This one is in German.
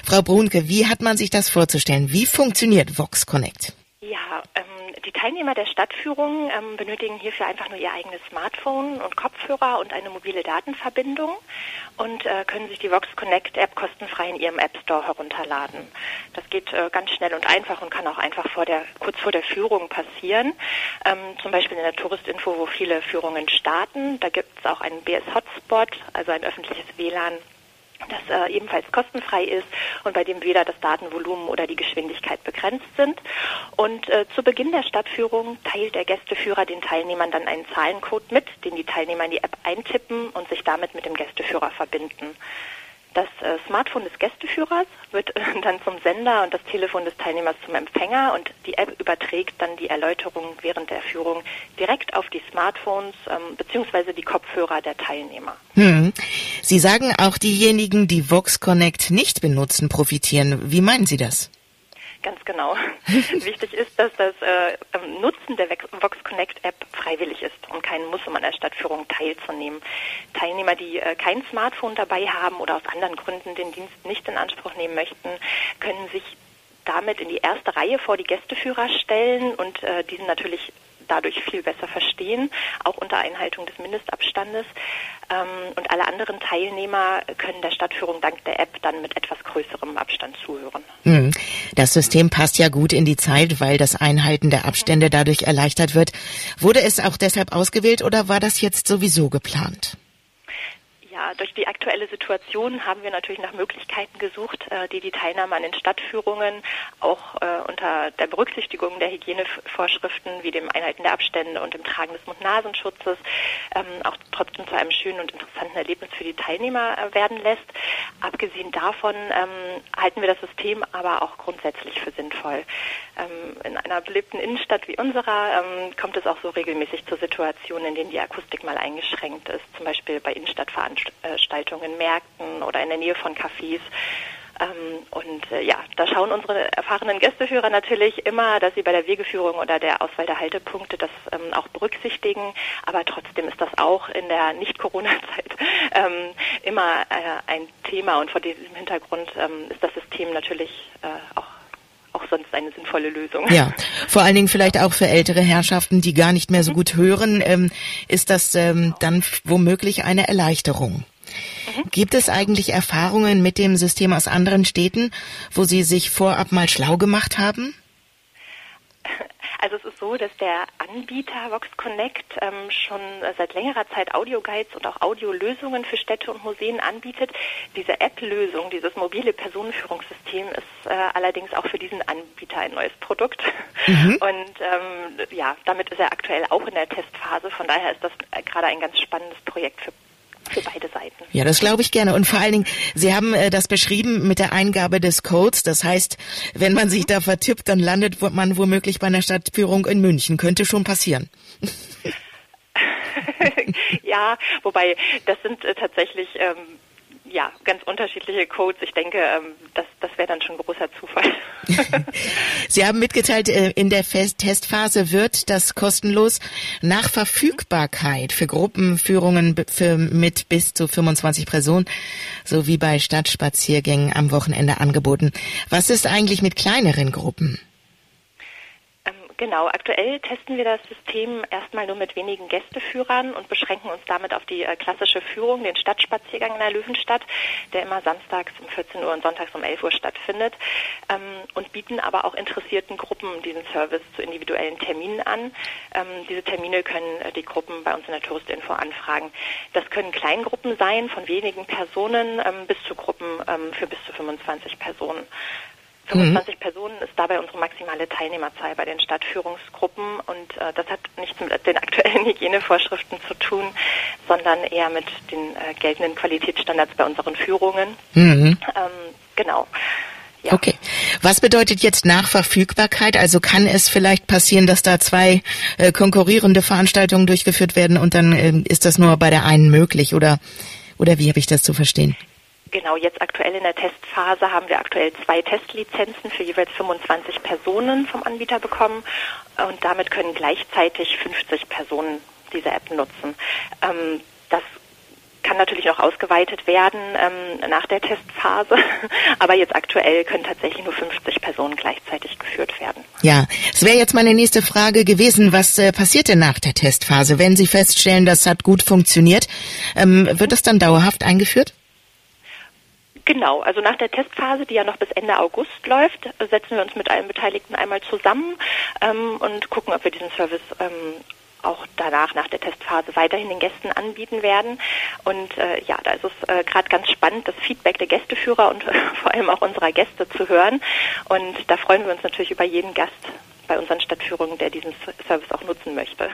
Frau Brunke, wie hat man sich das vorzustellen? Wie funktioniert Vox Connect? Ja, die Teilnehmer der Stadtführung benötigen hierfür einfach nur ihr eigenes Smartphone und Kopfhörer und eine mobile Datenverbindung und können sich die Vox Connect App kostenfrei in ihrem App Store herunterladen. Das geht ganz schnell und einfach und kann auch einfach kurz vor der Führung passieren. Zum Beispiel in der Touristinfo, wo viele Führungen starten. Da gibt es auch einen BS-Hotspot, also ein öffentliches WLAN, das ebenfalls kostenfrei ist und bei dem weder das Datenvolumen oder die Geschwindigkeit begrenzt sind. Und zu Beginn der Stadtführung teilt der Gästeführer den Teilnehmern dann einen Zahlencode mit, den die Teilnehmer in die App eintippen und sich damit mit dem Gästeführer verbinden. Das Smartphone des Gästeführers wird dann zum Sender und das Telefon des Teilnehmers zum Empfänger und die App überträgt dann die Erläuterungen während der Führung direkt auf die Smartphones bzw. die Kopfhörer der Teilnehmer. Sie sagen, auch diejenigen, die Vox Connect nicht benutzen, profitieren. Wie meinen Sie das? Ganz genau. Wichtig ist, dass das Nutzen der Vox Connect App freiwillig ist und kein Muss, um an der Stadtführung teilzunehmen. Teilnehmer, die kein Smartphone dabei haben oder aus anderen Gründen den Dienst nicht in Anspruch nehmen möchten, können sich damit in die erste Reihe vor die Gästeführer stellen und diesen natürlich dadurch viel besser verstehen, auch unter Einhaltung des Mindestabstandes. Und alle anderen Teilnehmer können der Stadtführung dank der App dann mit etwas größerem Abstand zuhören. Das System passt ja gut in die Zeit, weil das Einhalten der Abstände dadurch erleichtert wird. Wurde es auch deshalb ausgewählt oder war das jetzt sowieso geplant? Ja, durch die aktuelle Situation haben wir natürlich nach Möglichkeiten gesucht, die Teilnahme an den Stadtführungen auch unter der Berücksichtigung der Hygienevorschriften wie dem Einhalten der Abstände und dem Tragen des Mund-Nasenschutzes auch trotzdem zu einem schönen und interessanten Erlebnis für die Teilnehmer werden lässt. Abgesehen davon halten wir das System aber auch grundsätzlich für sinnvoll. In einer belebten Innenstadt wie unserer kommt es auch so regelmäßig zu Situationen, in denen die Akustik mal eingeschränkt ist, zum Beispiel bei Innenstadtveranstaltungen, Märkten oder in der Nähe von Cafés. Da schauen unsere erfahrenen Gästeführer natürlich immer, dass sie bei der Wegeführung oder der Auswahl der Haltepunkte das auch berücksichtigen. Aber trotzdem ist das auch in der Nicht-Corona-Zeit immer ein Thema. Und vor diesem Hintergrund ist das System natürlich auch sonst eine sinnvolle Lösung. Ja, vor allen Dingen vielleicht auch für ältere Herrschaften, die gar nicht mehr so gut hören, ist das dann womöglich eine Erleichterung. Gibt es eigentlich Erfahrungen mit dem System aus anderen Städten, wo Sie sich vorab mal schlau gemacht haben? Also es ist so, dass der Anbieter Vox Connect schon seit längerer Zeit Audioguides und auch Audiolösungen für Städte und Museen anbietet. Diese App-Lösung, dieses mobile Personenführungssystem ist allerdings auch für diesen Anbieter ein neues Produkt. Und damit ist er aktuell auch in der Testphase. Von daher ist das gerade ein ganz spannendes Projekt für beide Seiten. Ja, das glaube ich gerne. Und vor allen Dingen, Sie haben das beschrieben mit der Eingabe des Codes. Das heißt, wenn man sich da vertippt, dann landet man womöglich bei einer Stadtführung in München. Könnte schon passieren. Ja, wobei das sind tatsächlich ganz unterschiedliche Codes. Ich denke, das wäre dann schon großer Zufall. Sie haben mitgeteilt, in der Testphase wird das kostenlos nach Verfügbarkeit für Gruppenführungen mit bis zu 25 Personen sowie bei Stadtspaziergängen am Wochenende angeboten. Was ist eigentlich mit kleineren Gruppen? Genau, aktuell testen wir das System erstmal nur mit wenigen Gästeführern und beschränken uns damit auf die klassische Führung, den Stadtspaziergang in der Löwenstadt, der immer samstags um 14 Uhr und sonntags um 11 Uhr stattfindet, und bieten aber auch interessierten Gruppen diesen Service zu individuellen Terminen an. Diese Termine können die Gruppen bei uns in der Touristinfo anfragen. Das können Kleingruppen sein, von wenigen Personen bis zu Gruppen für bis zu 25 Personen. 25 Personen ist dabei unsere maximale Teilnehmerzahl bei den Stadtführungsgruppen und das hat nichts mit den aktuellen Hygienevorschriften zu tun, sondern eher mit den geltenden Qualitätsstandards bei unseren Führungen. Genau. Ja. Okay. Was bedeutet jetzt Nachverfügbarkeit? Also kann es vielleicht passieren, dass da zwei konkurrierende Veranstaltungen durchgeführt werden und dann ist das nur bei der einen möglich oder wie habe ich das zu verstehen? Genau, jetzt aktuell in der Testphase haben wir aktuell 2 Testlizenzen für jeweils 25 Personen vom Anbieter bekommen und damit können gleichzeitig 50 Personen diese App nutzen. Das kann natürlich noch ausgeweitet werden nach der Testphase, aber jetzt aktuell können tatsächlich nur 50 Personen gleichzeitig geführt werden. Ja, es wäre jetzt meine nächste Frage gewesen, was passiert denn nach der Testphase? Wenn Sie feststellen, das hat gut funktioniert, wird das dann dauerhaft eingeführt? Genau, also nach der Testphase, die ja noch bis Ende August läuft, setzen wir uns mit allen Beteiligten einmal zusammen und gucken, ob wir diesen Service auch danach, nach der Testphase, weiterhin den Gästen anbieten werden. Und da ist es gerade ganz spannend, das Feedback der Gästeführer und vor allem auch unserer Gäste zu hören. Und da freuen wir uns natürlich über jeden Gast bei unseren Stadtführungen, der diesen Service auch nutzen möchte.